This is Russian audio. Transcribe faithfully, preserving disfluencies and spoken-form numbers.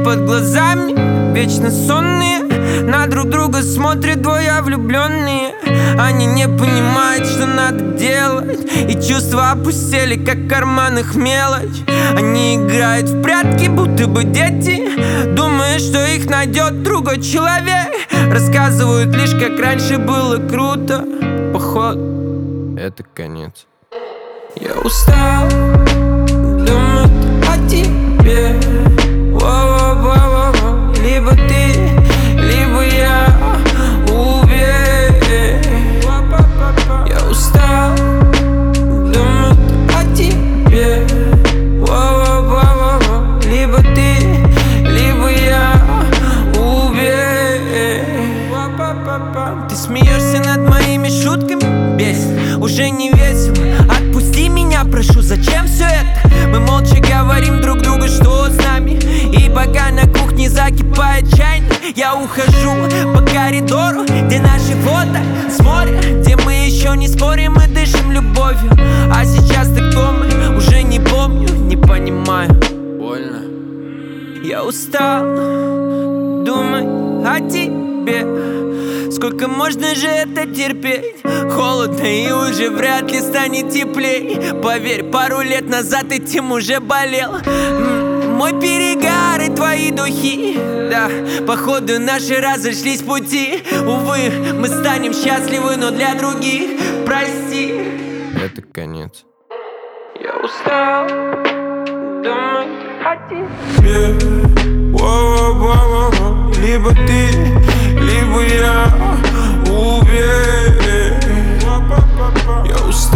под глазами вечно сонные, на друг друга смотрят двое влюбленные. Они не понимают, что надо делать, и чувства опустели, как в карманах мелочь. Они играют в прятки, будто бы дети, думая, что их найдет другой человек. Рассказывают лишь, как раньше было круто. Походу, это конец. Я устал думать о тебе. Воу-воу-воу-воу. Либо ты, либо я. Убей. Я устал думать о тебе. Воу-воу-воу-воу. Либо ты, либо я. Убей. Ты смеешься над моими шутками, бесит, уже не весело. Отпусти меня, прошу, зачем все это? Мы молча говорим друг другу, что с нами. И пока на кухне закипает чайник, я ухожу по коридору, где наши фото с моря, где мы еще не спорим и дышим любовью. А сейчас ты дома, уже не помню, не понимаю. Больно. Я устал думать о тебе. Сколько можно же это терпеть? Холодно и уже вряд ли станет теплей. Поверь, пару лет назад этим уже болел. Мой перегар и твои духи. Да, походу наши разошлись пути. Увы, мы станем счастливы, но для других. Прости. Это конец. Я устал думать о тебе. Либо ты, либо я. Убей. Я устал.